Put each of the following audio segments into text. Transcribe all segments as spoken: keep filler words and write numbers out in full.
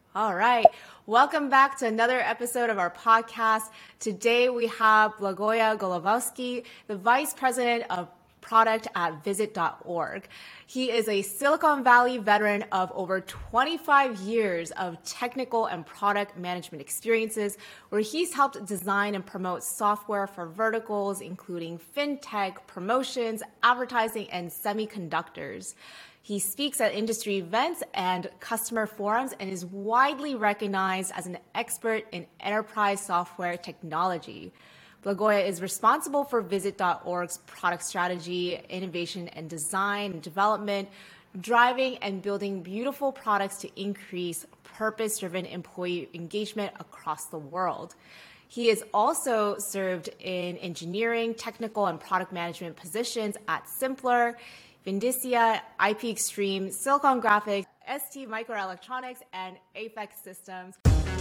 All right. Welcome back to another episode of our podcast. Today we have Blagoja Golovowski, the Vice President of Product at Visit dot org. He is a Silicon Valley veteran of over twenty-five years of technical and product management experiences, where he's helped design and promote software for verticals, including fintech, promotions, advertising, and semiconductors. He speaks at industry events and customer forums and is widely recognized as an expert in enterprise software technology. Blagoja is responsible for Visit dot org's product strategy, innovation and design and development, driving and building beautiful products to increase purpose-driven employee engagement across the world. He has also served in engineering, technical, and product management positions at Simpler, Vindicia, I P Extreme, Silicon Graphics, S T Microelectronics, and Apex Systems.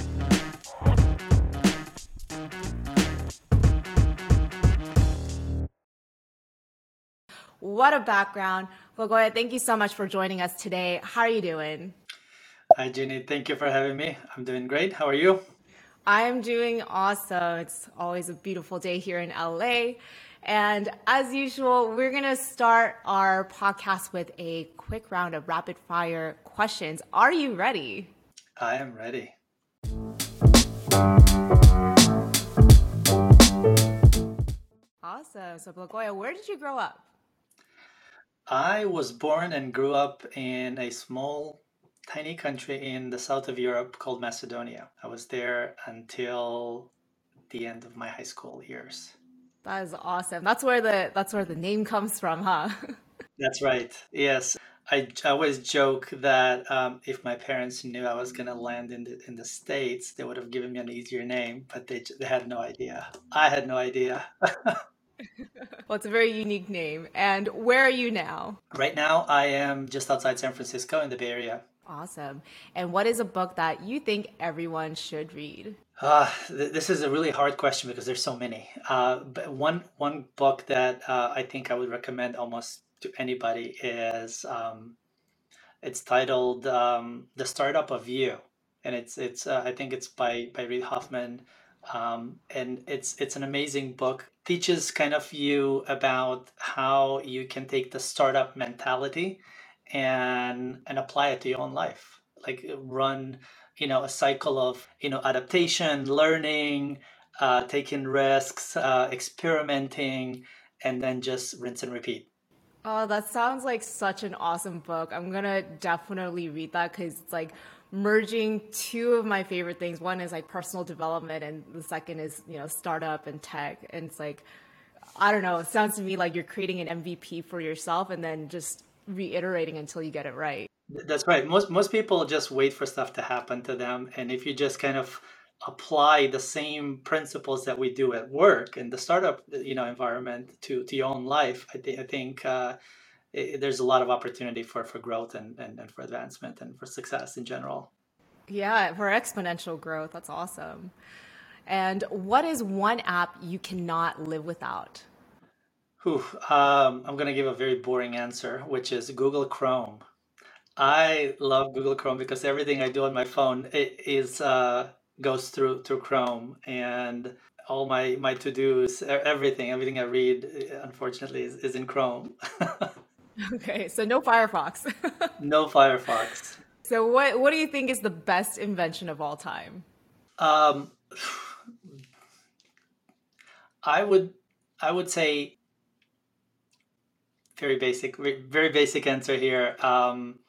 What a background. Blagoja, thank you so much for joining us today. How are you doing? Hi, Jenny. Thank you for having me. I'm doing great. How are you? I'm doing awesome. It's always a beautiful day here in L A. And as usual, we're going to start our podcast with a quick round of rapid fire questions. Are you ready? I am ready. Awesome. So, Blagoja, where did you grow up? I was born and grew up in a small, tiny country in the south of Europe called Macedonia. I was there until the end of my high school years. That is awesome. That's where the that's where the name comes from, huh? That's right. Yes. I, I always joke that um, if my parents knew I was going to land in the in the States, they would have given me an easier name, but they, they had no idea. I had no idea. Well, it's a very unique name. And where are you now? Right now, I am just outside San Francisco in the Bay Area. Awesome. And what is a book that you think everyone should read? Uh, th- this is a really hard question because there's so many. Uh, but one one book that uh, I think I would recommend almost to anybody is um, it's titled um, "The Startup of You," and it's it's uh, I think it's by by Reid Hoffman, um, and it's it's an amazing book. Teaches kind of you about how you can take the startup mentality and and apply it to your own life, like run you know a cycle of you know adaptation, learning, uh, taking risks, uh, experimenting, and then just rinse and repeat. Oh, that sounds like such an awesome book. I'm gonna definitely read that because it's like merging two of my favorite things. One is like personal development, and the second is, you know, startup and tech. And it's like, I don't know, it sounds to me like you're creating an M V P for yourself and then just reiterating until you get it right. That's right. Most most people just wait for stuff to happen to them, and if you just kind of apply the same principles that we do at work in the startup, you know, environment to to your own life, I think I think uh, i there's a lot of opportunity for for growth and, and and for advancement and for success in general. Yeah, for exponential growth. That's awesome. And what is one app you cannot live without? Whew, um, I'm gonna give a very boring answer, which is Google Chrome. I love Google Chrome because everything I do on my phone it is uh, goes through through Chrome, and all my my to-dos, e- everything, everything I read, uh, unfortunately, is, is in Chrome. Okay, so no Firefox. No Firefox. So what what do you think is the best invention of all time? Um, I would I would say very basic, ve- very basic answer here. Um,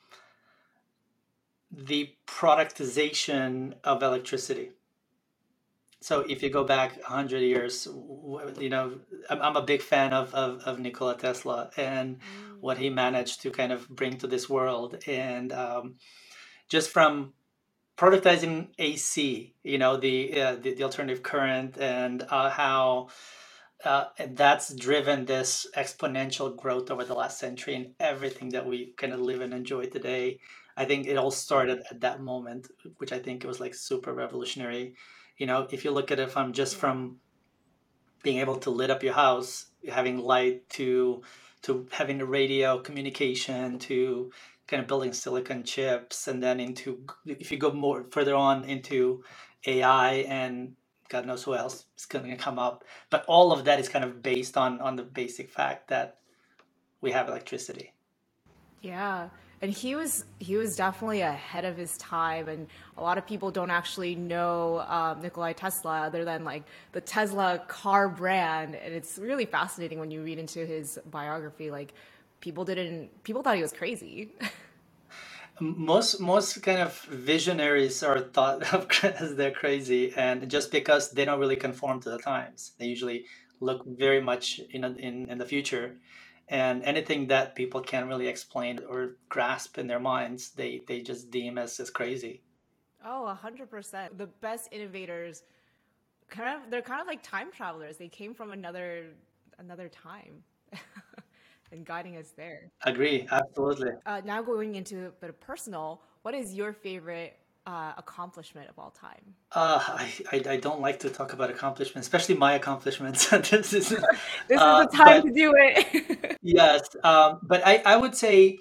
the productization of electricity. So if you go back a hundred years, w- you know, I'm, I'm a big fan of, of, of Nikola Tesla and what he managed to kind of bring to this world. And um, just from productizing A C, you know, the uh, the, the alternative current and uh, how uh, that's driven this exponential growth over the last century and everything that we kind of live and enjoy today. I think it all started at that moment, which I think it was like super revolutionary. You know, if you look at it from just Yeah. from being able to lit up your house, having light to to having the radio communication to kind of building silicon chips, and then into, if you go more further on into A I and God knows who else is going to come up. But all of that is kind of based on on the basic fact that we have electricity. Yeah. And he was he was definitely ahead of his time, and a lot of people don't actually know um, Nikolai Tesla other than like the Tesla car brand. And it's really fascinating when you read into his biography. Like people didn't people thought he was crazy. Most most kind of visionaries are thought of as they're crazy, and just because they don't really conform to the times, they usually look very much in in in the future, and anything that people can't really explain or grasp in their minds, they they just deem as as crazy. Oh, a hundred percent. The best innovators kind of they're kind of like time travelers. They came from another another time and guiding us there. Agree, absolutely. Uh, now going into a bit of personal, what is your favorite uh, accomplishment of all time? Uh, I, I I don't like to talk about accomplishments, especially my accomplishments. This is, This is uh, the time but to do it. yes, um, but I I would say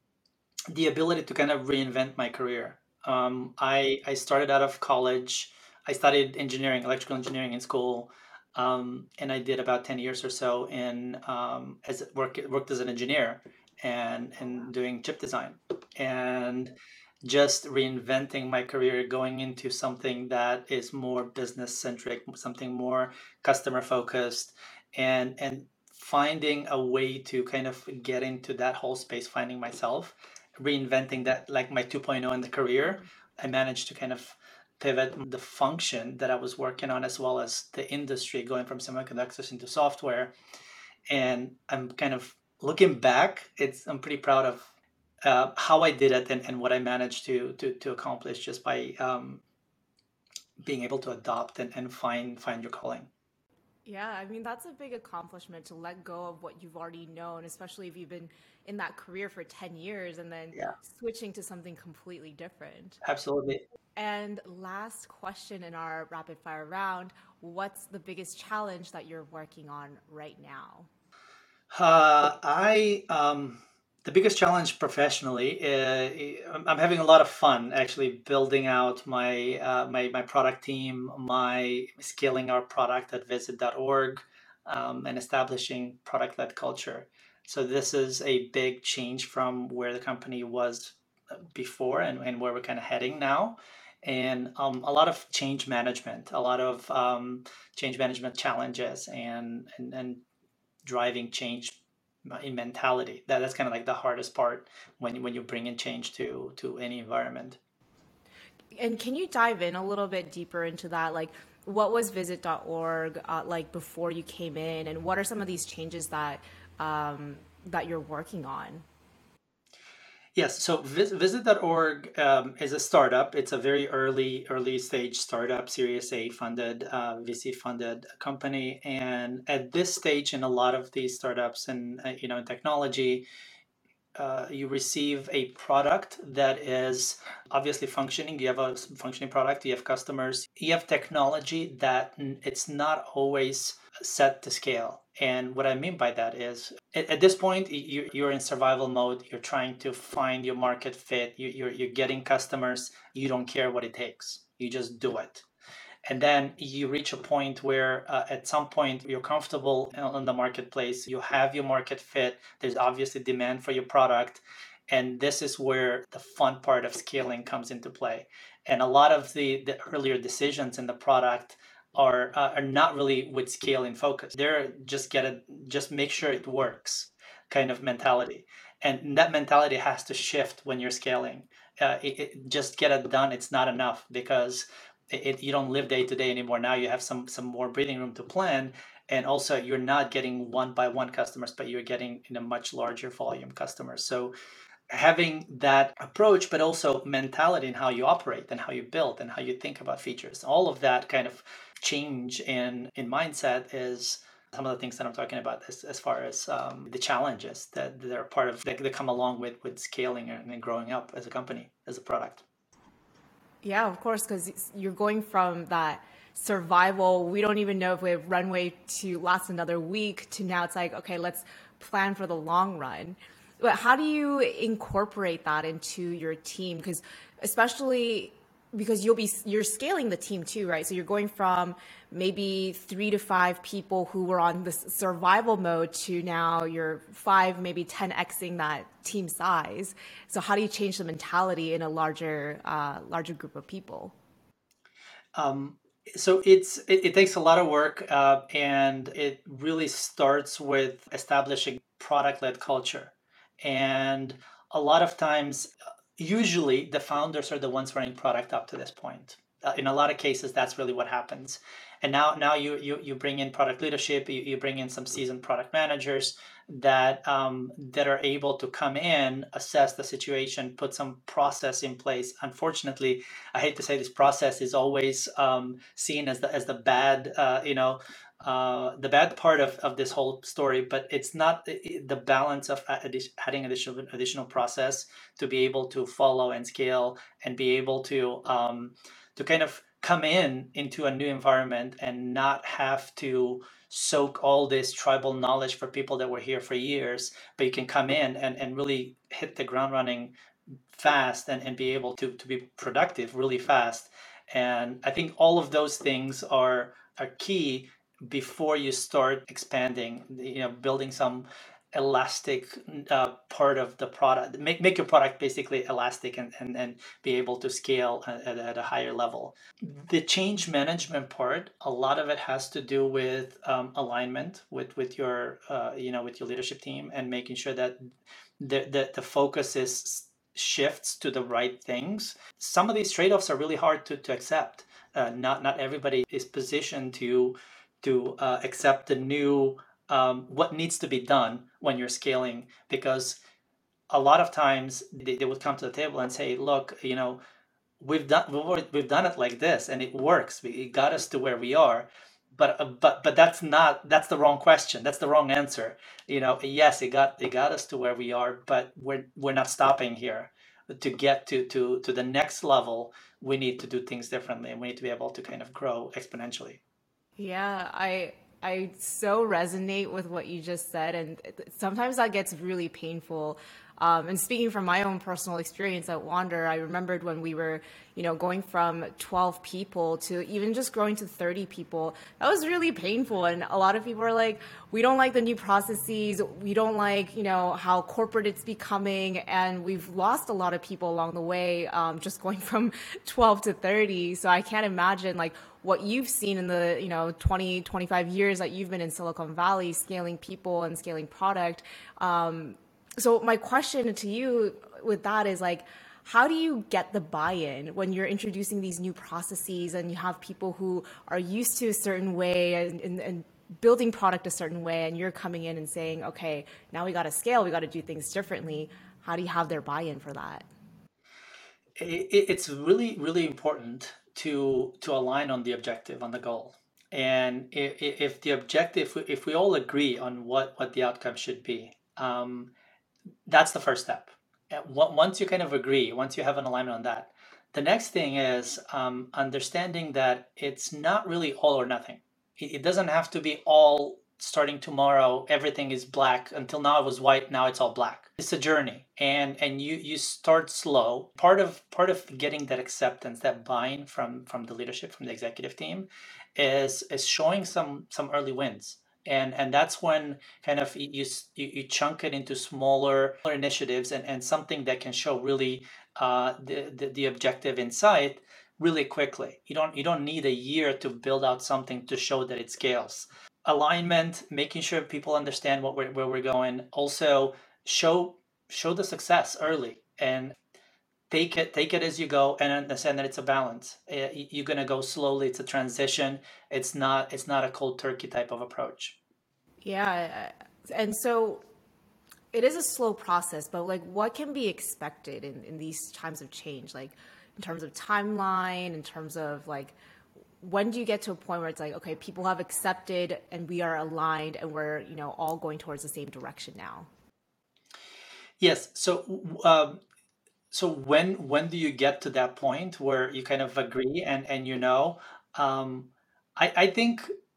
the ability to kind of reinvent my career. Um, I I started out of college. I studied engineering, electrical engineering in school, um, and I did about ten years or so in um, as work worked as an engineer and Oh and wow. doing chip design, and just reinventing my career, going into something that is more business centric, something more customer focused, and and finding a way to kind of get into that whole space, finding myself, reinventing that, like my 2.0 in the career. I managed to kind of pivot the function that I was working on, as well as the industry, going from semiconductors into software. And I'm kind of looking back, it's I'm pretty proud of uh, how I did it, and, and what I managed to to to accomplish just by um, being able to adopt and, and find find your calling. Yeah, I mean, that's a big accomplishment to let go of what you've already known, especially if you've been in that career for ten years and then Yeah, switching to something completely different. absolutely. And last question in our rapid fire round, what's the biggest challenge that you're working on right now? Uh, I um, the biggest challenge professionally, uh, I'm I'm having a lot of fun actually building out my uh, my my product team, my scaling our product at visit dot org, um, and establishing product-led culture. So this is a big change from where the company was uh, before, and, and where we're kind of heading now. And um, a lot of change management, a lot of um, change management challenges, and and, and driving change in mentality. That that's kind of like the hardest part when when you bring in change to to any environment. And can you dive in a little bit deeper into that? Like, what was visit dot org uh, like before you came in, and what are some of these changes that um, that you're working on? Yes, so vis- visit dot org um, is a startup. It's a very early early stage startup, Series A funded, uh, V C funded company. And at this stage, in a lot of these startups and uh, you know in technology, uh, you receive a product that is obviously functioning. You have a functioning product, you have customers, you have technology that it's not always set to scale. And what I mean by that is at, at this point, you, you're in survival mode. You're trying to find your market fit. You, you're, you're getting customers. You don't care what it takes. You just do it, and then you reach a point where uh, at some point you're comfortable in the marketplace, you have your market fit, there's obviously demand for your product, and this is where the fun part of scaling comes into play. And a lot of the, the earlier decisions in the product are uh, are not really with scale in focus. They're just get it, just make sure it works kind of mentality, and that mentality has to shift when you're scaling. Uh, it, it, just get it done, it's not enough, because it, it- you don't live day to day anymore. Now you have some some more breathing room to plan, and also you're not getting one by one customers, but you're getting in a much larger volume customers. So having that approach, but also mentality in how you operate and how you build and how you think about features, all of that kind of change in in mindset is some of the things that I'm talking about, as, as far as um, the challenges that, that are part of that, that come along with with scaling and, and growing up as a company, as a product. Yeah, of course, because you're going from that survival, we don't even know if we have runway to last another week, to now it's like, okay, let's plan for the long run. But how do you incorporate that into your team? Because especially because you'll be you're scaling the team too, right? So you're going from maybe three to five people who were on this survival mode to now you're five, maybe ten xing that team size. So how do you change the mentality in a larger uh, larger group of people? Um, so it's it, it takes a lot of work, uh, and it really starts with establishing product-led culture. And a lot of times, uh, usually the founders are the ones running product up to this point. Uh, in a lot of cases, that's really what happens. And now, now you you you bring in product leadership, you, you bring in some seasoned product managers that um, that are able to come in, assess the situation, put some process in place. Unfortunately, I hate to say this, process is always um, seen as the as the bad, uh, you know, uh, the bad part of, of this whole story. But it's not the balance of adding additional additional process to be able to follow and scale and be able to um, to kind of come in into a new environment and not have to soak all this tribal knowledge for people that were here for years, but you can come in and, and really hit the ground running fast and, and be able to, to be productive really fast. And I think all of those things are are key before you start expanding, you know, building some elastic uh, part of the product, make, make your product basically elastic and, and, and be able to scale at, at a higher level. The change management part, a lot of it has to do with um, alignment with, with your, uh, you know, with your leadership team and making sure that the, the, the focus is shifts to the right things. Some of these trade-offs are really hard to, to accept. Uh, not not everybody is positioned to to uh, accept the new um, what needs to be done when you're scaling, because a lot of times they, they would come to the table and say, look, you know, we've done we've, already, we've done it like this and it works, it got us to where we are, but uh, but but that's not that's the wrong question, that's the wrong answer. You know, yes, it got it got us to where we are, but we're we're not stopping here. To get to to to the next level, we need to do things differently and we need to be able to kind of grow exponentially. Yeah, I I so resonate with what you just said, and sometimes that gets really painful. Um, and speaking from my own personal experience at Wander, I remembered when we were, you know, going from twelve people to even just growing to thirty people. That was really painful, and a lot of people are like, "We don't like the new processes. We don't like, you know, how corporate it's becoming," and we've lost a lot of people along the way, um, just going from twelve to thirty. So I can't imagine like what you've seen in the, you know, twenty, twenty-five years that you've been in Silicon Valley, scaling people and scaling product. Um, so my question to you with that is like, how do you get the buy-in when you're introducing these new processes and you have people who are used to a certain way and, and, and building product a certain way, and you're coming in and saying, okay, now we got to scale, we got to do things differently. How do you have their buy-in for that? It's really really important to to align on the objective, on the goal. And if, if the objective, if we all agree on what what the outcome should be, um, that's the first step. Once you kind of agree, once you have an alignment on that, the next thing is um, understanding that it's not really all or nothing. It, it doesn't have to be all starting tomorrow. Everything is black. Until now it was white. Now it's all black. It's a journey, and and you you start slow. Part of part of getting that acceptance, that buy-in from from the leadership, from the executive team, is is showing some some early wins. And and that's when kind of you you, you chunk it into smaller initiatives, and, and something that can show really uh, the, the the objective in sight really quickly. You don't you don't need a year to build out something to show that it scales. Alignment, making sure people understand what we're, where we're going. Also show show the success early, and take it take it as you go, and understand that it's a balance. Uh, you're going to go slowly, it's a transition. It's not it's not a cold turkey type of approach. Yeah. And so it is a slow process, but like what can be expected in, in these times of change? Like in terms of timeline, in terms of like, when do you get to a point where it's like, okay, people have accepted and we are aligned and we're, you know, all going towards the same direction now? Yes. So um, so when when do you get to that point where you kind of agree and and you know, um, I I think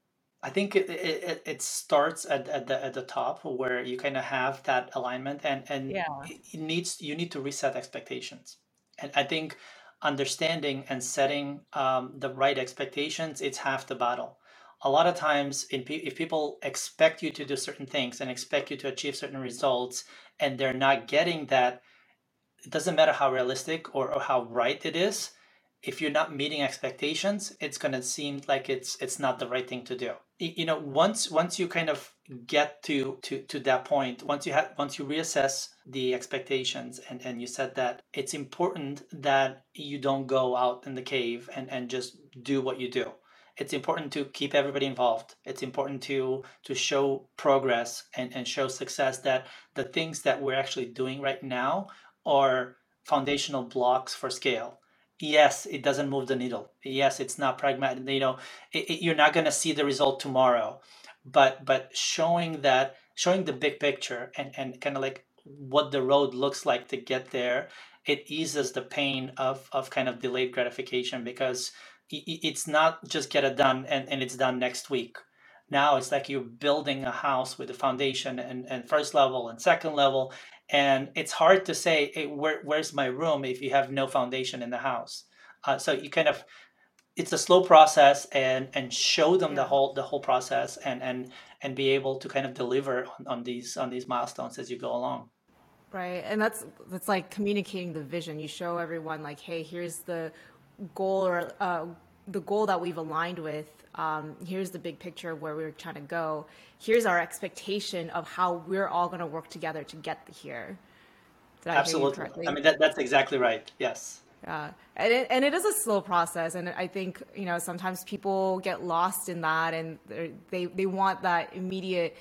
I think it it, it starts at, at the at the top where you kind of have that alignment, and and Yeah. it it needs you need to reset expectations. And I think understanding and setting um, the right expectations, it's half the battle. A lot of times, in pe- if people expect you to do certain things and expect you to achieve certain results, and they're not getting that, it doesn't matter how realistic or, or how right it is. If you're not meeting expectations, it's going to seem like it's it's not the right thing to do. You know, once once you kind of get to to to that point, once you have once you reassess the expectations, and and you said that, it's important that you don't go out in the cave and and just do what you do. It's important to keep everybody involved. It's important to to show progress and and show success, that the things that we're actually doing right now are foundational blocks for scale. Yes, it doesn't move the needle. Yes, it's not pragmatic. You know, it, it, you're not going to see the result tomorrow, but but showing that, showing the big picture, and and kind of like what the road looks like to get there, it eases the pain of of kind of delayed gratification, because it's not just get it done and, and it's done next week. Now it's like you're building a house with a foundation, and, and first level and second level, and it's hard to say, hey, where, where's my room if you have no foundation in the house. Uh, so you kind of, it's a slow process, and and show them the Yeah. whole the whole process, and and and be able to kind of deliver on, on these on these milestones as you go along. Right. And that's that's like communicating the vision. You show everyone like, hey, here's the goal, or uh, the goal that we've aligned with. Um, here's the big picture of where we're trying to go. Here's our expectation of how we're all going to work together to get here. Did I hear you Absolutely. I correctly? mean, that that's exactly right. Yes. Yeah, and it, and it is a slow process, and I think, you know, sometimes people get lost in that, and they're- they they want that immediate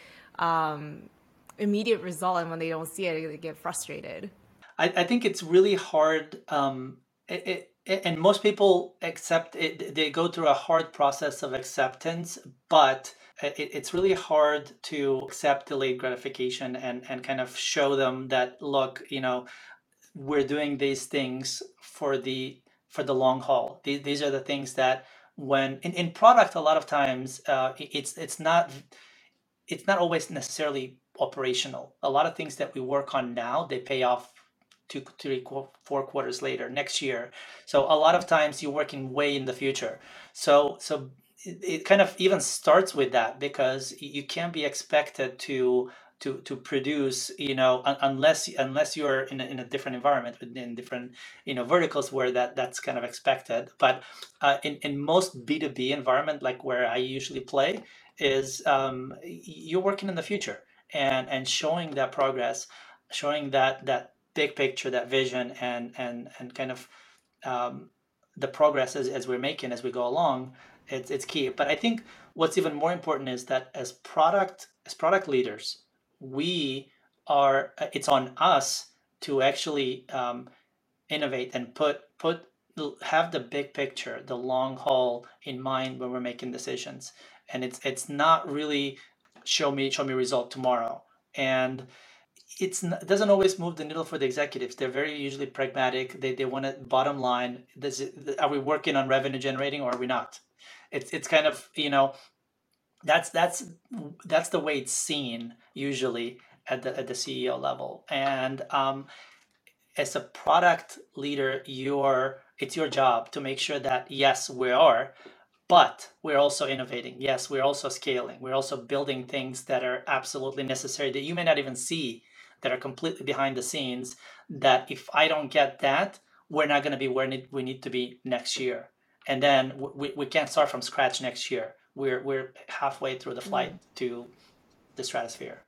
um, immediate result, and when they don't see it, they get frustrated. I, I think it's really hard. Um, it, it, and most people accept it, they go through a hard process of acceptance, but it, it's really hard to accept delayed gratification, and, and kind of show them that, look, you know, we're doing these things for the for the long haul. These, these are the things that, when in, in product, a lot of times uh, it's it's not it's not always necessarily operational. A lot of things that we work on now, they pay off two, three, four quarters later, next year. So a lot of times you're working way in the future. So so it, it kind of even starts with that, because you can't be expected to to to produce, you know, unless unless you're in a, in a different environment, in different, you know, verticals where that that's kind of expected. But uh, in in most B two B environment, like where I usually play, is um, you're working in the future, and and showing that progress, showing that that big picture, that vision, and and and kind of um, the progress as, as we're making as we go along. It's it's key. But I think what's even more important is that, as product as product leaders, we are it's on us to actually um, innovate and put put have the big picture, the long haul in mind when we're making decisions. And it's it's not really show me show me result tomorrow. And it's it doesn't always move the needle for the executives. They're very usually pragmatic. They they want it bottom line. Does it, are we working on revenue generating, or are we not? It's it's kind of, you know, that's that's that's the way it's seen usually at the at the C E O level. And um, as a product leader, you're it's your job to make sure that, yes, we are, but we're also innovating. Yes, we're also scaling. We're also building things that are absolutely necessary, that you may not even see, that are completely behind the scenes, that if I don't get that, we're not going to be where need, we need to be next year. And then we, we can't start from scratch next year. We're, we're halfway through the flight Mm. to the stratosphere.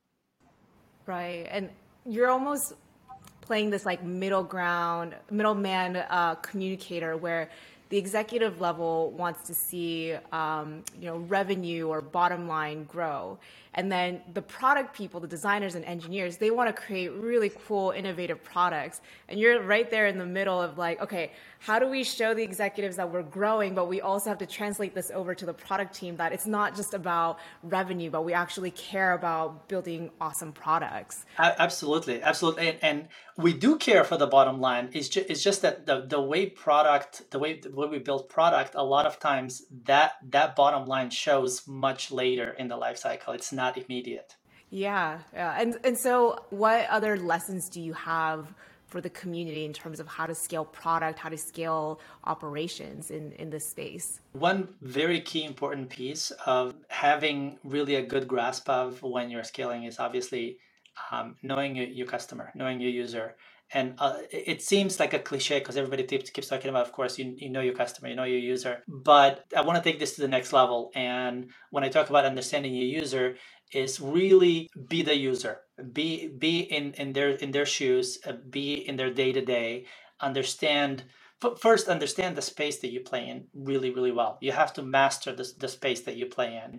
Right, and you're almost playing this like middle ground, middleman uh, communicator, where the executive level wants to see, um, you know, revenue or bottom line grow, and then the product people, the designers and engineers, they want to create really cool, innovative products, and you're right there in the middle of like, okay, how do we show the executives that we're growing, but we also have to translate this over to the product team, that it's not just about revenue, but we actually care about building awesome products. A- Absolutely, absolutely, and, and we do care for the bottom line. It's just, it's just that the the way product, the way way we build product, a lot of times that that bottom line shows much later in the life cycle. It's not immediate. Yeah, yeah. And and so what other lessons do you have for the community in terms of how to scale product, how to scale operations in, in this space? One very key important piece of having really a good grasp of when you're scaling is obviously um, knowing your, your customer, knowing your user. And uh, it it seems like a cliche because everybody keeps, keeps talking about, of course, you, you know your customer, you know your user. But I want to take this to the next level. And when I talk about understanding your user, is really be the user, be be in in their in their shoes, uh, be in their day to day, understand f- first understand the space that you play in really really well. You have to master the, the space that you play in,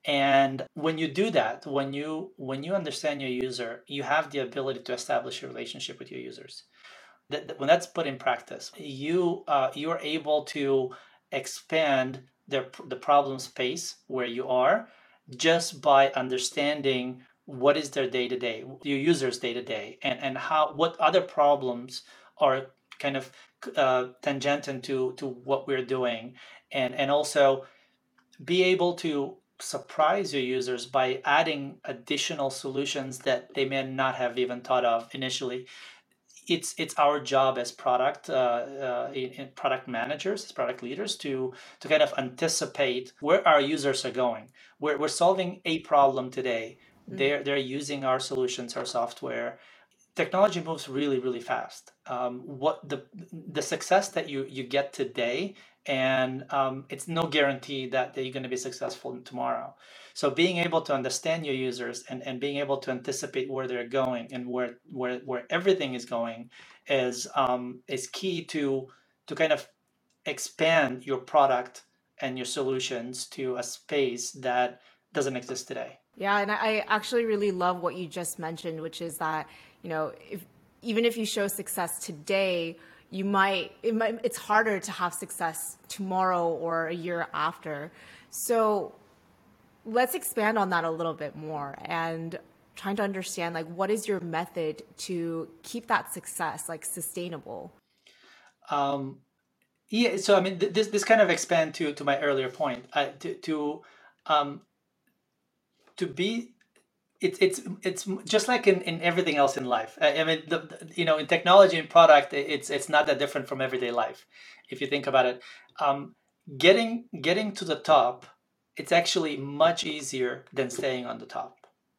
and when you do that, when you when you understand your user, you have the ability to establish a relationship with your users. That, that- when that's put in practice, you uh, you are able to expand their the problem space where you are just by understanding what is their day to day, your users day to day, and and how what other problems are kind of uh, tangent to to what we're doing, and and also be able to surprise your users by adding additional solutions that they may not have even thought of initially. It's it's our job as product uh, uh, in, in product managers, as product leaders, to to kind of anticipate where our users are going. We're, we're solving a problem today. They're they're using our solutions, our software. Technology moves really really fast. Um, what the the success that you you get today, and um, it's no guarantee that, that you're going to be successful tomorrow. So being able to understand your users, and, and being able to anticipate where they're going and where where, where everything is going is um, is key to to kind of expand your product and your solutions to a space that doesn't exist today. Yeah, and I actually really love what you just mentioned, which is that, you know, if even if you show success today, you might it might it's harder to have success tomorrow or a year after. So let's expand on that a little bit more and trying to understand, like, what is your method to keep that success like sustainable? Um, yeah, so I mean, th- this this kind of expand to to my earlier point. Uh, to to um, to be it's it's it's just like in, in everything else in life. I, I mean, the, the- you know, in technology and product, it's it's not that different from everyday life, if you think about it. Um, getting getting to the top, it's actually much easier than staying on the top.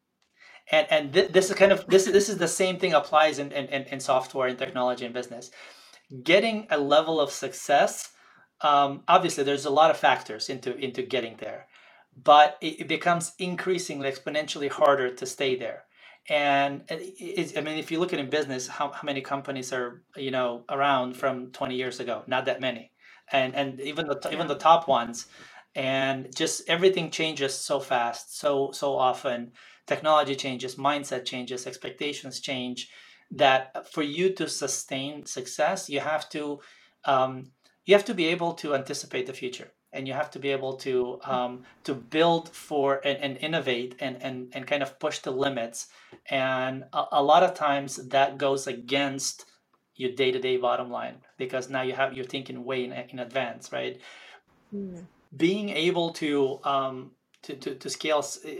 And and th- this is kind of this this is the same thing applies in, in in in software and technology and business. Getting a level of success, um, obviously there's a lot of factors into into getting there, but it, it becomes increasingly exponentially harder to stay there. And it, it's, I mean, if you look at in business, how, how many companies are, you know, around from twenty years ago? Not that many. And and even the even Yeah. the top ones, and just everything changes so fast, so so often. Technology changes, mindset changes, expectations change, that for you to sustain success, you have to um, you have to be able to anticipate the future, and you have to be able to um, to build for and, and innovate, and, and and kind of push the limits. And a, a lot of times that goes against your day-to-day bottom line, because now you have you're thinking way in, in advance, right? Mm. Being able to um, to, to, to scale,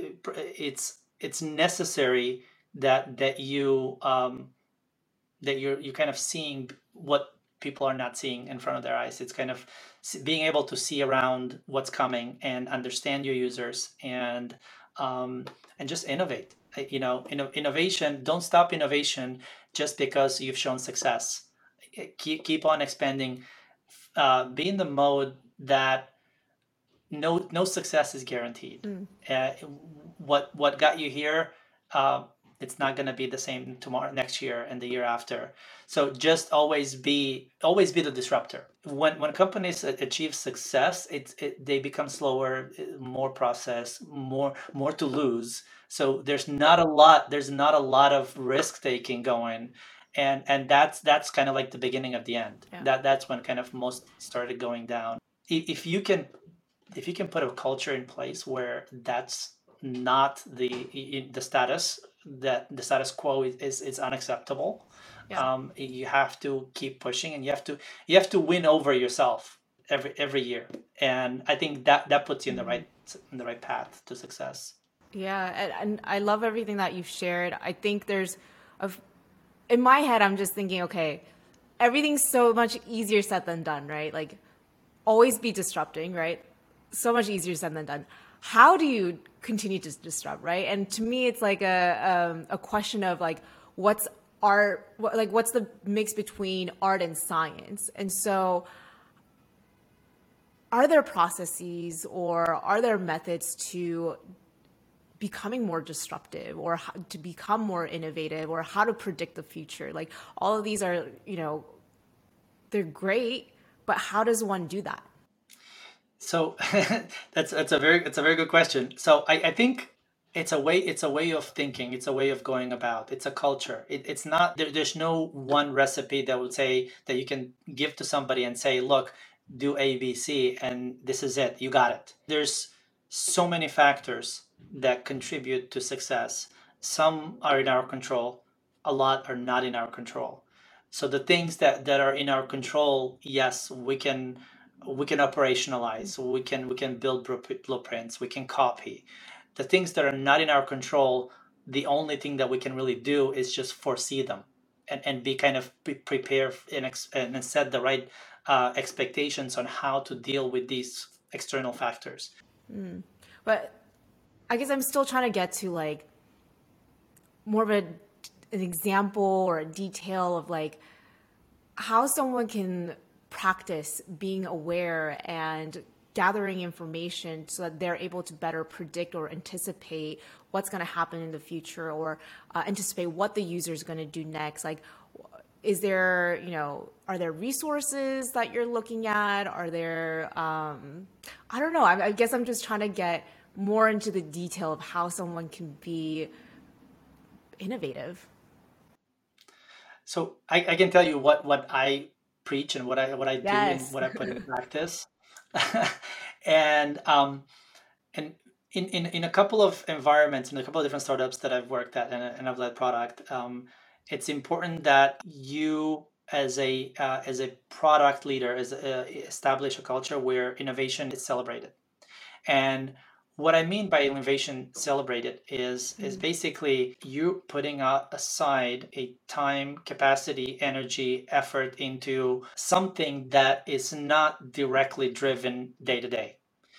it's it's necessary that that you um, that you're you're kind of seeing what people are not seeing in front of their eyes. It's kind of being able to see around what's coming and understand your users, and um, and just innovate. Uh, You know, inno- innovation. Don't stop innovation just because you've shown success. Uh, Keep keep on expanding. Uh, be in the mode that no no success is guaranteed. Mm. Uh, what what got you here, uh, it's not going to be the same tomorrow, next year, and the year after. So just always be always be the disruptor. When when companies a- achieve success, it's it, they become slower, uh, more process, more more to lose. So there's not a lot there's not a lot of risk taking going. And and that's that's kind of like the beginning of the end. Yeah. That that's when kind of most started going down. I- If you can if you can put a culture in place where that's not the the status, that the status quo is is, is unacceptable, Yeah. um, you have to keep pushing, and you have to you have to win over yourself. every every year, and I think that that puts you in the Mhm. right in the right path to success. Yeah, and, and I love everything that you've shared. I think there's a, in my head, I'm just thinking, okay, everything's so much easier said than done, right? Like, always be disrupting, right? So much easier said than done. How do you continue to disrupt, right? And to me, it's like a um, a question of like, what's art, what, like what's the mix between art and science? And so, are there processes or are there methods to becoming more disruptive or how, to become more innovative or how to predict the future? Like all of these are, you know, they're great, but how does one do that? So that's that's a very it's a very good question. So I, I think it's a way it's a way of thinking. It's a way of going about. It's a culture. It, it's not there, there's no one recipe that would say that you can give to somebody and say, look, do A, B, C, and this is it. You got it. There's so many factors that contribute to success. Some are in our control. A lot are not in our control. So the things that that are in our control, yes, we can we can operationalize, we can we can build blueprints, we can copy. The things that are not in our control, the only thing that we can really do is just foresee them, and, and be kind of pre- prepare and, ex- and set the right uh, expectations on how to deal with these external factors. Mm. But I guess I'm still trying to get to like more of a, an example or a detail of like how someone can practice being aware and gathering information so that they're able to better predict or anticipate what's going to happen in the future or uh, anticipate what the user is going to do next. Like, is there, you know, are there resources that you're looking at? Are there, um, I don't know. I, I guess I'm just trying to get more into the detail of how someone can be innovative. So I, I can tell you what what I preach and what I what I do and Yes. what I put in practice. and um, and in, in, in a couple of environments, in a couple of different startups that I've worked at and, and I've led product, um, it's important that you as a uh, as a product leader as a, establish a culture where innovation is celebrated. And what I mean by innovation celebrated is is Mm. basically you putting a- aside a time, capacity, energy, effort into something that is not directly driven day to day.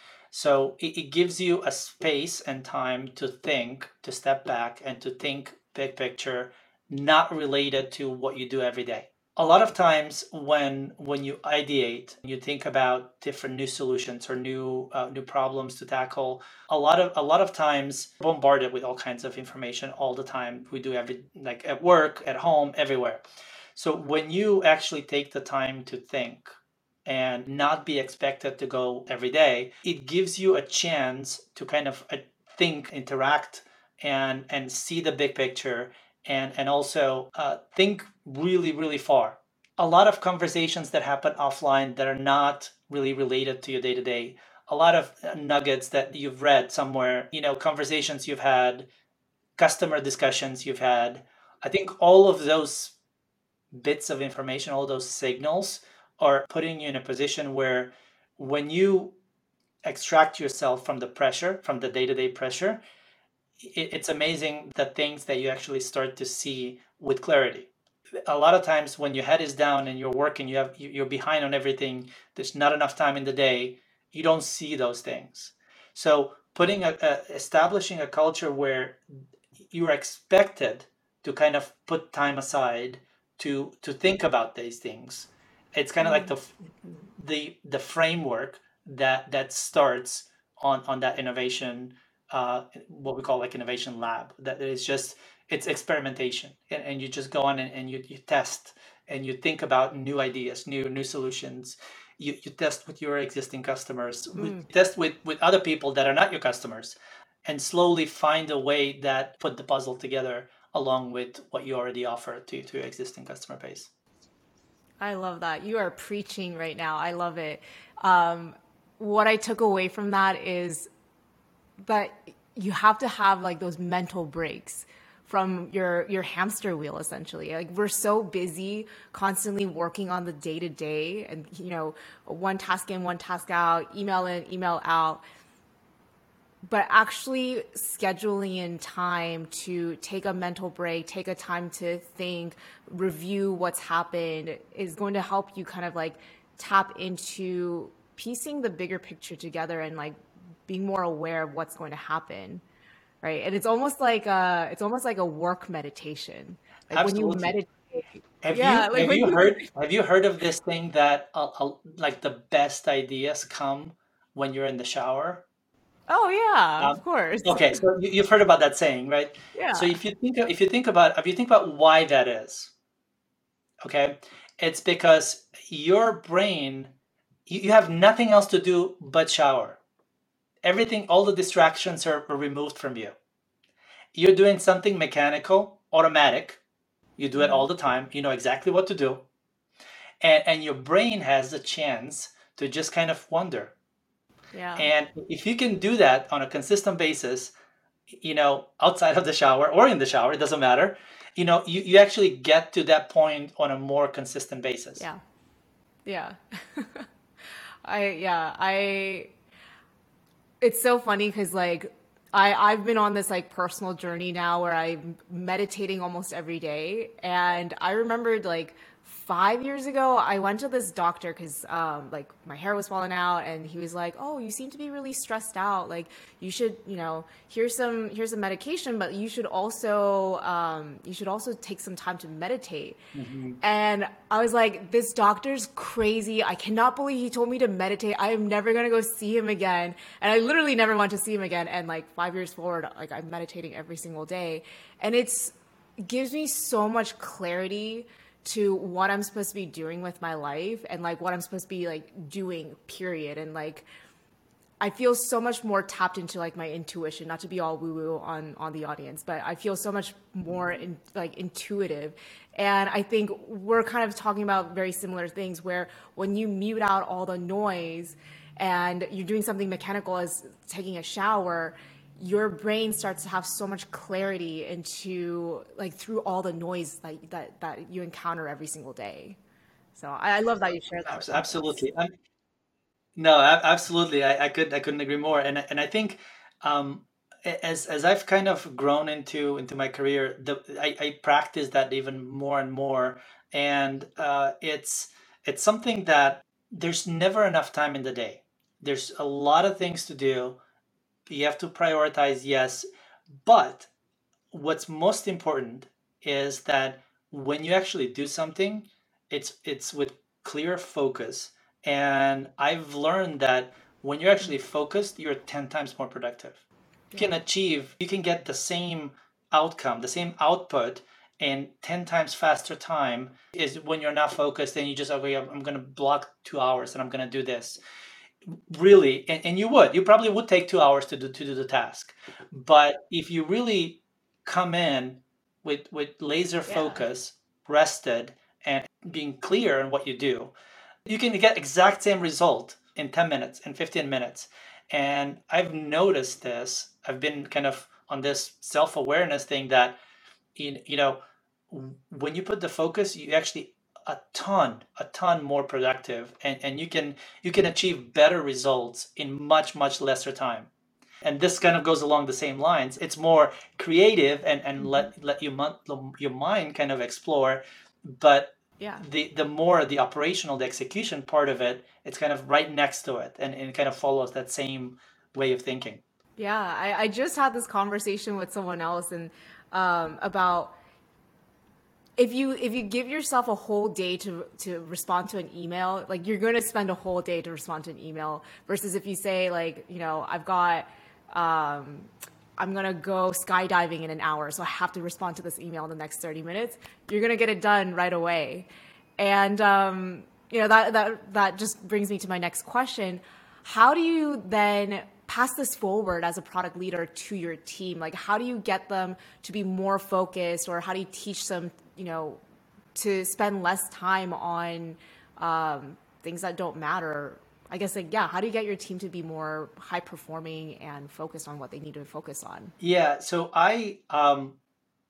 So it, it gives you a space and time to think, to step back and to think big picture, not related to what you do every day. A lot of times when when you ideate, you think about different new solutions or new uh, new problems to tackle. A lot of a lot of times bombarded with all kinds of information all the time. We do every like at work, at home, everywhere. So when you actually take the time to think and not be expected to go every day, it gives you a chance to kind of uh, think, interact, and and see the big picture, and and also uh, think really really far. A lot of conversations that happen offline that are not really related to your day to day. A lot of uh, nuggets that you've read somewhere, you know, conversations you've had, customer discussions you've had. I think all of those bits of information, all those signals are putting you in a position where when you extract yourself from the pressure, from the day to day pressure, it's amazing the things that you actually start to see with clarity. A lot of times when your head is down and you're working, you have you're behind on everything, there's not enough time in the day, you don't see those things. So putting a, a establishing a culture where you're expected to kind of put time aside to to think about these things. It's kind of like Mm. the the the framework that that starts on on that innovation, uh, what we call like innovation lab. That is just it's experimentation, and, and you just go on and, and you, you test and you think about new ideas, new new solutions. You, you test with your existing customers, with, Mm. test with with other people that are not your customers, and slowly find a way that put the puzzle together along with what you already offer to to your existing customer base. I love that. You are preaching right now. I love it. Um, what I took away from that is that you have to have like those mental breaks from your your hamster wheel, essentially. Like, we're so busy constantly working on the day to day, and you know, one task in, one task out, email in, email out. But actually scheduling in time to take a mental break, take a time to think, review what's happened is going to help you kind of like tap into piecing the bigger picture together and like being more aware of what's going to happen. Right. And it's almost like a, it's almost like a work meditation. Like when you Absolutely. meditate, Have yeah, you like have when you you, heard have you heard of this thing that uh, uh, like the best ideas come when you're in the shower? oh yeah, Um, of course. okay, so you, you've heard about that saying, right? So Yeah. if you think if you think about if you think about why that is, okay, it's because your brain you, you have nothing else to do but shower. Everything, all the distractions are, are removed from you. You're doing something mechanical, automatic. You do it Hmm. all the time. You know exactly what to do, and and your brain has the chance to just kind of wonder. Yeah. And if you can do that on a consistent basis, you know, outside of the shower or in the shower, it doesn't matter. You know, you, you actually get to that point on a more consistent basis. Yeah. Yeah. I, yeah, I, it's so funny because like I, I've been on this like personal journey now where I'm meditating almost every day. And I remembered like five years ago, I went to this doctor because um, like my hair was falling out, and he was like, "Oh, you seem to be really stressed out. Like you should, you know, here's some here's some medication, but you should also um, you should also take some time to meditate." Hmm. And I was like, this doctor's crazy. I cannot believe he told me to meditate. I am never going to go see him again. And I literally never want to see him again. And like five years forward, like I'm meditating every single day. And it's it gives me so much clarity to what I'm supposed to be doing with my life and like what I'm supposed to be like doing, period. And like I feel so much more tapped into like my intuition, not to be all woo woo on on the audience, but I feel so much more in, like intuitive. And I think we're kind of talking about very similar things where when you mute out all the noise and you're doing something mechanical as taking a shower, your brain starts to have so much clarity into like through all the noise that that, that you encounter every single day. So I, I love that you share that Abs- with us. Absolutely. Um, no, a- absolutely. I, I could I couldn't agree more. And I- and I think um, a- as as I've kind of grown into into my career, the I, I practice that even more and more. And uh, it's it's something that there's never enough time in the day. There's a lot of things to do. You have to prioritize, yes, but what's most important is that when you actually do something, it's it's with clear focus. And I've learned that when you're actually focused, you're ten times more productive. You Yeah. can achieve, you can get the same outcome, the same output in ten times faster time is when you're not focused and you just, okay, I'm, I'm going to block two hours and I'm going to do this. Really, and, and you would, you probably would take two hours to do to do the task. But if you really come in with with laser Yeah. focus, rested, and being clear on what you do, you can get exact same result in ten minutes, in fifteen minutes. And I've noticed this. I've been kind of on this self-awareness thing that you, you know when you put the focus, you actually a ton a ton more productive, and, and you can you can achieve better results in much much lesser time. And this kind of goes along the same lines. It's more creative, and and Hmm. let let your mon- your mind kind of explore. But Yeah. the the more the operational, the execution part of it, it's kind of right next to it, and, and it kind of follows that same way of thinking. Yeah, I, I just had this conversation with someone else and um, about if you if you give yourself a whole day to to respond to an email, like you're going to spend a whole day to respond to an email versus if you say like, you know, I've got um, I'm going to go skydiving in an hour, so I have to respond to this email in the next thirty minutes. You're going to get it done right away. And um, you know, that that that just brings me to my next question. How do you then pass this forward as a product leader to your team? Like, how do you get them to be more focused, or how do you teach them, you know, to spend less time on um, things that don't matter? I guess, like, yeah, how do you get your team to be more high performing and focused on what they need to focus on? Yeah, so I um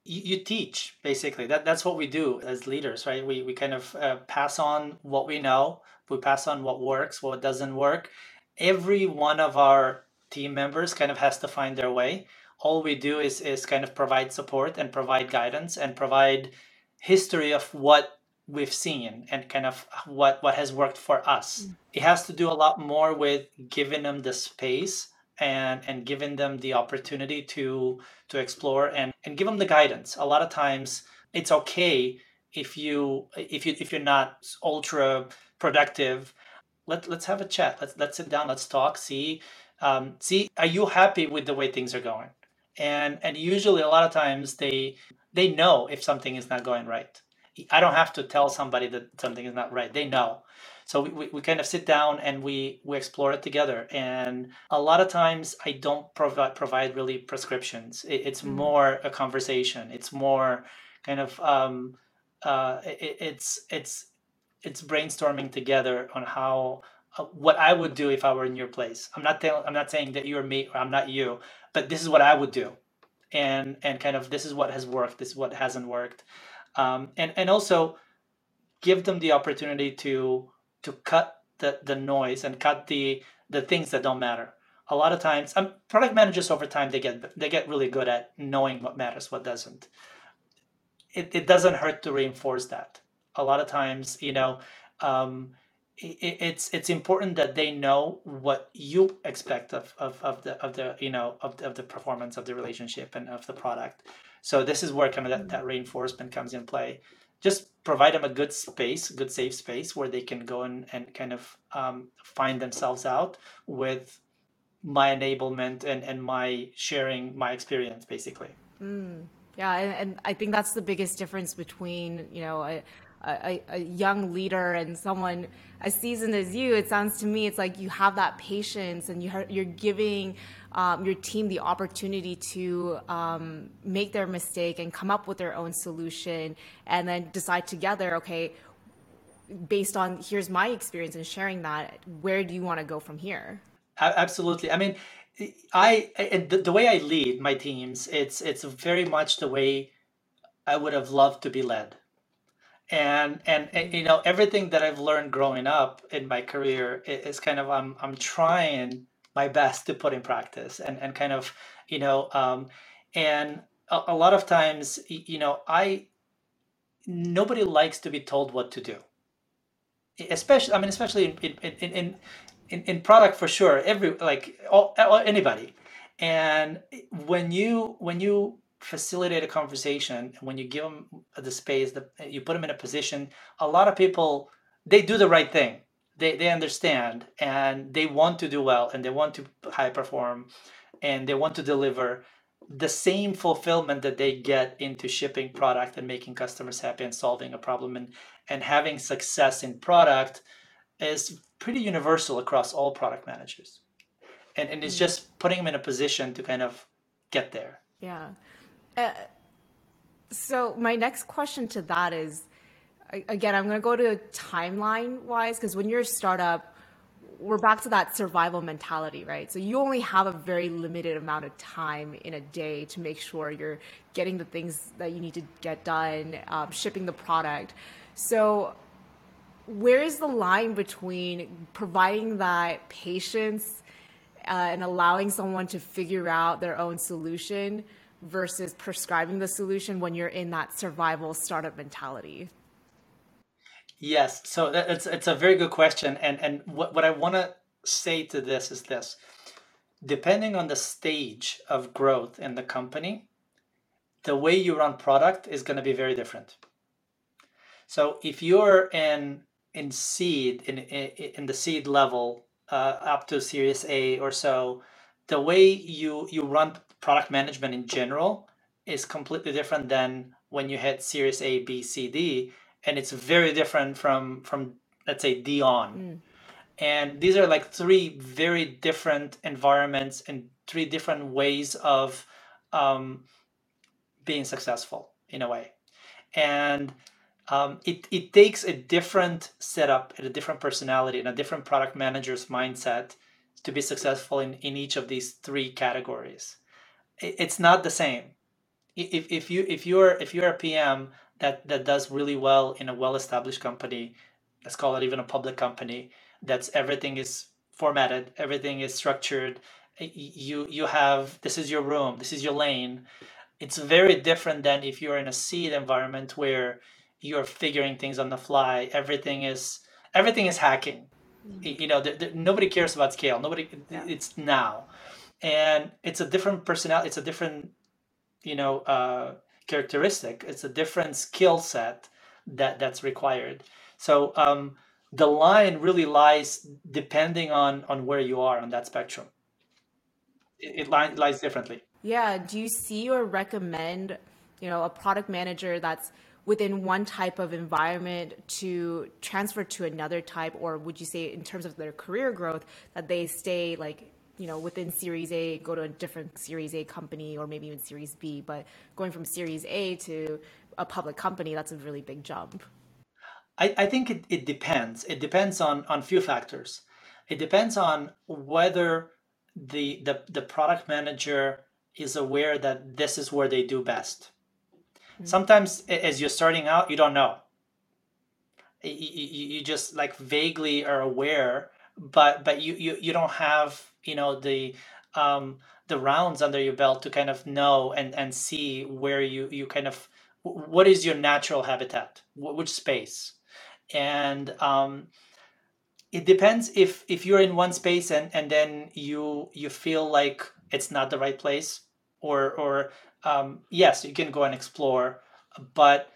you, you teach basically. That that's what we do as leaders, right? We we kind of uh, pass on what we know. We pass on what works, what doesn't work. Every one of our team members kind of has to find their way. All we do is is kind of provide support and provide guidance and provide history of what we've seen and kind of what what has worked for us. It has to do a lot more with giving them the space and and giving them the opportunity to to explore and and give them the guidance. A lot of times it's okay if you if you if you're not ultra productive. Let, let's have a chat. Let's let's sit down. Let's talk. See, um, see, are you happy with the way things are going? And and usually a lot of times they they know if something is not going right. I don't have to tell somebody that something is not right. They know. So we, we, we kind of sit down and we we explore it together. And a lot of times I don't provide provide really prescriptions. It, it's Mm. more a conversation. It's more kind of um, uh, it, it's it's it's brainstorming together on how uh, what I would do if I were in your place. I'm not tell, I'm not saying that you're me or I'm not you, but this is what I would do, and and kind of this is what has worked, this is what hasn't worked, um, and and also give them the opportunity to to cut the the noise and cut the the things that don't matter. A lot of times, um, product managers over time they get they get really good at knowing what matters, what doesn't. It, it doesn't hurt to reinforce that. A lot of times, you know, um, it, it's it's important that they know what you expect of, of, of the of the you know of the, of the performance of the relationship and of the product. So this is where kind of that, that reinforcement comes in play. Just provide them a good space, good safe space where they can go and, and kind of um, find themselves out with my enablement and, and my sharing my experience basically. Mm. Yeah, and, and I think that's the biggest difference between, you know, a, a, a young leader and someone as seasoned as you. It sounds to me it's like you have that patience and you ha- you're giving um, your team the opportunity to um, make their mistake and come up with their own solution and then decide together, okay, based on here's my experience and sharing that, where do you want to go from here? A- Absolutely. I mean, I, I the, the way I lead my teams, it's it's very much the way I would have loved to be led. And and, and you know everything that I've learned growing up in my career i- is kind of I'm I'm trying my best to put in practice and and kind of you know um, and a, a lot of times y- you know I nobody likes to be told what to do, especially I mean especially in in in, in in, in product for sure every like all, all- anybody. And when you when you facilitate a conversation and when you give them the space that you put them in a position, a lot of people they do the right thing, they they understand and they want to do well and they want to high perform and they want to deliver the same fulfillment that they get into shipping product and making customers happy and solving a problem and and having success in product is pretty universal across all product managers. And, and it's Mm. just putting them in a position to kind of get there. Yeah. Uh, so my next question to that is, a- again, I'm going to go to timeline wise, because when you're a startup, we're back to that survival mentality, right? So you only have a very limited amount of time in a day to make sure you're getting the things that you need to get done, um, shipping the product. So where is the line between providing that patience uh, and allowing someone to figure out their own solution versus prescribing the solution when you're in that survival startup mentality? Yes, so that, it's it's a very good question, and and what what I want to say to this is this: depending on the stage of growth in the company, the way you run product is going to be very different. So if you're in in seed in in, in the seed level uh, up to Series A or so, the way you you run product management in general is completely different than when you hit Series A, B, C, D, and it's very different from from let's say D on. Mm. And these are like three very different environments and three different ways of um, being successful in a way. And um, it, it takes a different setup and a different personality and a different product manager's mindset to be successful in, in each of these three categories. It, it's not the same. if if you if you're if you're a P M that that does really well in a well-established company, let's call it even a public company, that's everything is formatted, everything is structured. You you have, this is your room, this is your lane. It's very different than if you're in a seed environment where you're figuring things on the fly. Everything is everything is hacking. Y- You know, there, there- nobody cares about scale. Nobody. Yeah. It's now, and it's a different personality. It's a different, you know, uh, characteristic. It's a different skill set that that's required. So um, the line really lies depending on on where you are on that spectrum. It, it li- lies differently. Yeah. Do you see or recommend, you know, a product manager that's within one type of environment to transfer to another type, or would you say in terms of their career growth that they stay like, you know, within Series A, go to a different Series A company, or maybe even Series B, but going from Series A to a public company, that's a really big jump. I, I think it, it depends. It depends on on few factors. It depends on whether the the the product manager is aware that this is where they do best. Sometimes as you're starting out, you don't know. You, you, you just like vaguely are aware, but but you you, you don't have, you know, the um the rounds under your belt to kind of know and and see where you you kind of, what is your natural habitat, which space. And um, it depends if if you're in one space and and then you you feel like it's not the right place, or or um, yes, you can go and explore, but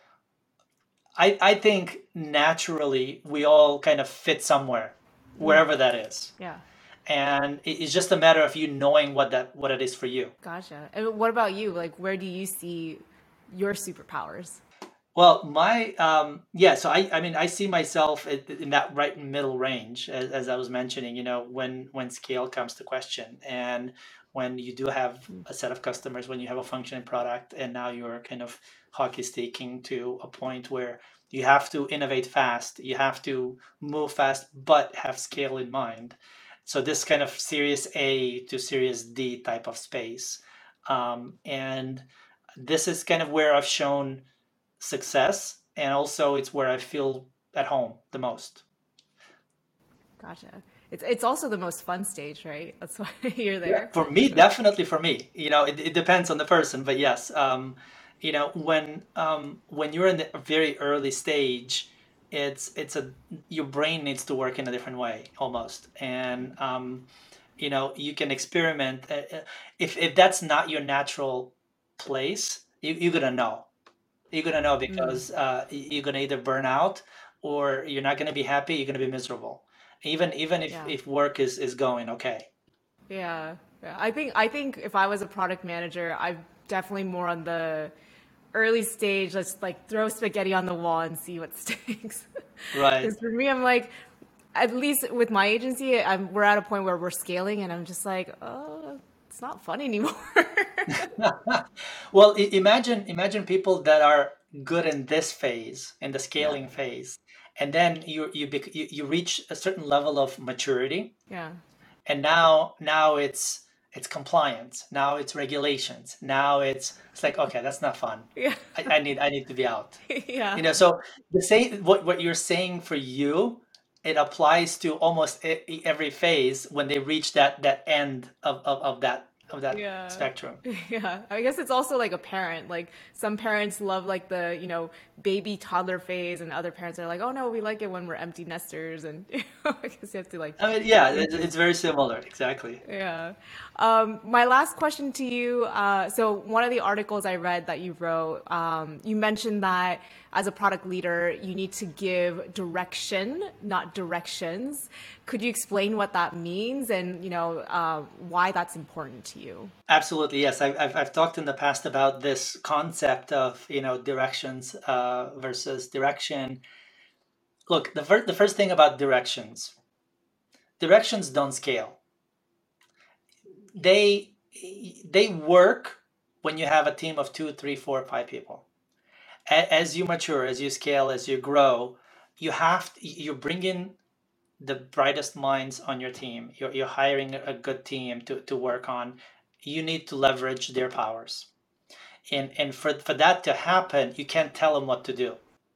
I I think naturally we all kind of fit somewhere, wherever that is, Yeah. and it- it's just a matter of you knowing what that what it is for you. Gotcha. And what about you? Like, where do you see your superpowers? Well, my um yeah, so I I mean I see myself i- in that right middle range, as, as I was mentioning, you know, when when scale comes to question, and when you do have a set of customers, when you have a functioning product, and now you're kind of hockey sticking to a point where you have to innovate fast, you have to move fast, but have scale in mind. So this kind of Series A to Series D type of space, um, and this is kind of where I've shown success, and also it's where I feel at home the most. Gotcha. It's it's also the most fun stage, right? That's why you're Yeah, there. for me, definitely for me. You know, it, it depends on the person, but yes, um, you know, when um, when you're in the very early stage, it's it's a, your brain needs to work in a different way almost, and um, you know, you can experiment. Uh, uh, If if that's not your natural place, you, you're gonna know. You're gonna know Mm, because uh, y- you're gonna either burn out, or you're not gonna be happy. You're gonna be miserable, even even if yeah. if work is is going okay. Yeah. Yeah. I think I think if I was a product manager, I'm definitely more on the early stage. Let's like throw spaghetti on the wall and see what sticks. Right. Because for me, I'm like, at least with my agency, I'm we're at a point where we're scaling, and I'm just like, oh, it's not fun anymore. Well, i- imagine imagine people that are good in this phase, in the Yeah. scaling phase, and then you you bec- you, you reach a certain level of maturity, Yeah. and now now it's it's compliance, now it's regulations, now it's it's like, okay, that's not fun. Yeah. I, I need I need to be out. Yeah. You know, so the same, what what you're saying for you, it applies to almost e- e- every phase when they reach that that end of of, of that of that Yeah. spectrum. Yeah. I guess it's also like a parent. Like some parents love like the, you know, baby toddler phase, and other parents are like, oh no, we like it when we're empty nesters, and you know, I guess you have to like I mean, yeah, think it's, through. it's very similar, exactly. Yeah. Um, my last question to you. Uh, so one of the articles I read that you wrote, um, you mentioned that as a product leader, you need to give direction, not directions. Could you explain what that means, and you know uh, why that's important to you? Absolutely, yes. I've, I've I've talked in the past about this concept of, you know, directions uh, versus direction. Look, the first the first thing about directions, directions don't scale. They they work when you have a team of two, three, four, five people. A- As you mature, as you scale, as you grow, you have you bring in the brightest minds on your team. You're, you're hiring a good team to, to work on. You need to leverage their powers. And and for for that to happen, you can't tell them what to do.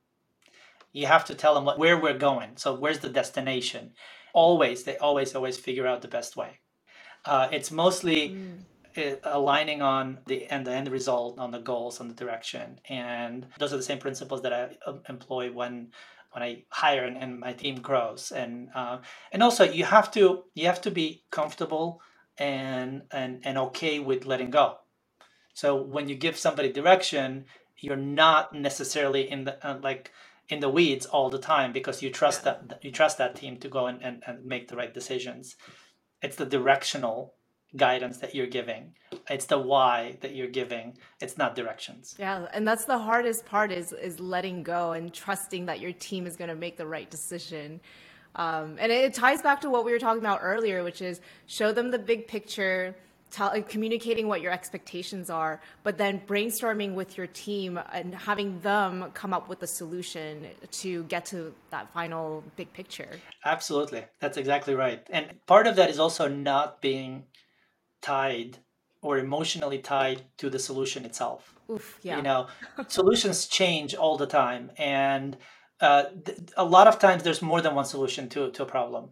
You have to tell them what, where we're going. So where's the destination? Always, they always always figure out the best way. Uh, it's mostly Mm. uh, aligning on the end, the end result, on the goals, on the direction, and those are the same principles that I uh, employ when when I hire and, and my team grows. And uh, and also you have to you have to be comfortable and and and okay with letting go. So when you give somebody direction, you're not necessarily in the uh, like in the weeds all the time because you trust Yeah. that you trust that team to go and, and, and make the right decisions. It's the directional guidance that you're giving. It's the why that you're giving. It's not directions. Yeah, and that's the hardest part is is letting go and trusting that your team is going to make the right decision. Um, and it ties back to what we were talking about earlier, which is show them the big picture, tell, uh, communicating what your expectations are, but then brainstorming with your team and having them come up with a solution to get to that final big picture. Absolutely. That's exactly right. And part of that is also not being tied or emotionally tied to the solution itself. Oof, You yeah. know, solutions change all the time. And uh, th- a lot of times there's more than one solution to, to a problem.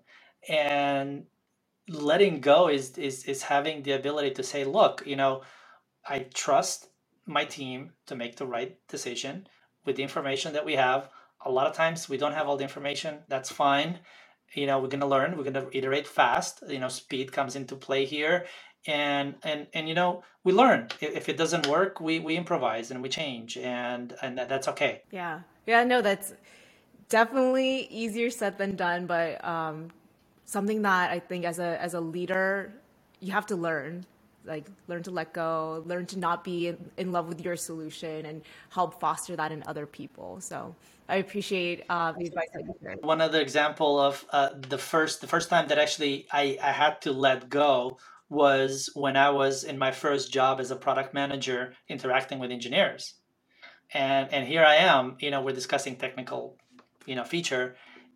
And letting go is, is is having the ability to say, look, you know, I trust my team to make the right decision with the information that we have. A lot of times we don't have all the information. That's fine. You know, we're going to learn. We're going to iterate fast. You know, speed comes into play here, and and and you know, we learn. If if it doesn't work, we we improvise and we change, and and that, that's okay. Yeah. Yeah, no, that's definitely easier said than done, but um, something that I think as a as a leader, you have to learn, like learn to let go, learn to not be in, in love with your solution, and help foster that in other people. So I appreciate uh, the advice that you shared. One other example of uh, the first the first time that actually I, I had to let go was when I was in my first job as a product manager interacting with engineers. And and here I am, you know, we're discussing technical, you know, feature,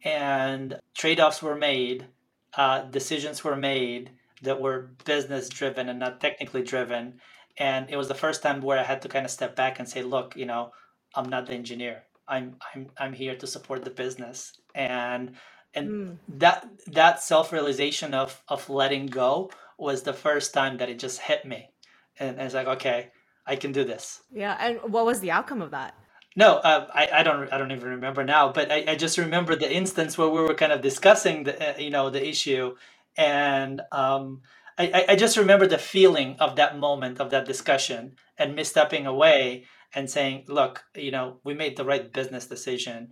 and trade-offs were made, uh, decisions were made that were business driven and not technically driven. And it was the first time where I had to kind of step back and say, look, you know, I'm not the engineer. I'm I'm I'm here to support the business. And and Mm, that that self-realization of of letting go was the first time that it just hit me. And, and it's like, okay, I can do this. yeah, and what was the outcome of that? No, uh, I, I don't I don't even remember now, but I, I just remember the instance where we were kind of discussing the uh, you know the issue, and um, I, I I just remember the feeling of that moment of that discussion and me stepping away and saying, look, you know, we made the right business decision,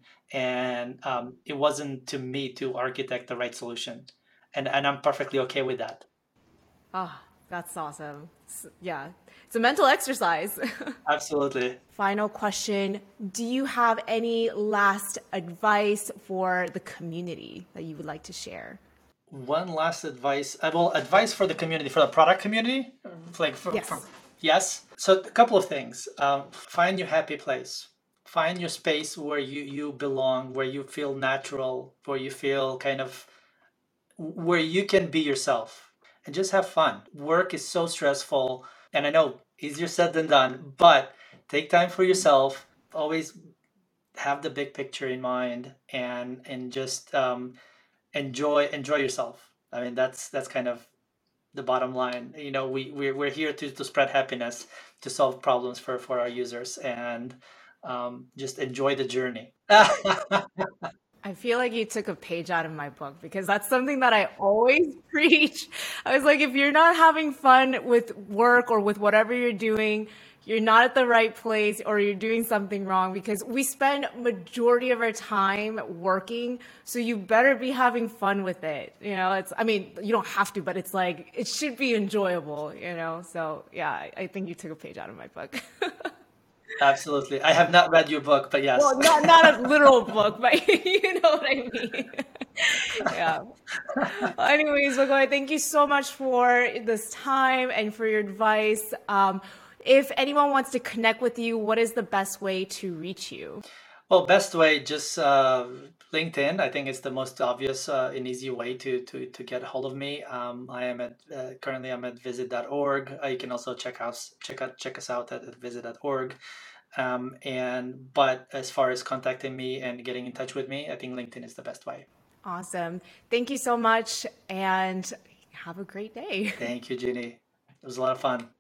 and um, it wasn't to me to architect the right solution, and and I'm perfectly okay with that. Ah, that's awesome. S- yeah, it's a mental exercise. Absolutely. Final question. Do you have any last advice for the community that you would like to share? One last advice. Uh, well, advice for the community, for the product community, like for, for Yes. yes. So a couple of things. Um, find your happy place. Find your space where you you belong, where you feel natural, where you feel kind of where you can be yourself and just have fun. Work is so stressful, and I know easier said than done, but take time for yourself. Always have the big picture in mind, and and just um, enjoy enjoy yourself. I mean, that's that's kind of the bottom line. You know, we we're, we're here to, to spread happiness, to solve problems for for our users, and um, just enjoy the journey. I feel like you took a page out of my book because that's something that I always preach. I was like, if you're not having fun with work or with whatever you're doing, you're not at the right place or you're doing something wrong because we spend majority of our time working. So you better be having fun with it. You know, it's, I mean, you don't have to, but it's like, it should be enjoyable, you know? So yeah, I, I think you took a page out of my book. Absolutely. I have not read your book, but yes. Well, not not a literal book, but you know what I mean. Yeah. Well, anyways, Bagoy, thank you so much for this time and for your advice. Um, if anyone wants to connect with you, what is the best way to reach you? Well, best way, just uh, LinkedIn. I think it's the most obvious uh, and easy way to to to get a hold of me. Um, I am at uh, currently I'm at visit dot org. Uh, you can also check out check out check us out at, at visit dot org. Um, and but as far as contacting me and getting in touch with me, I think LinkedIn is the best way. Awesome. Thank you so much, and have a great day. Thank you, Ginny. It was a lot of fun.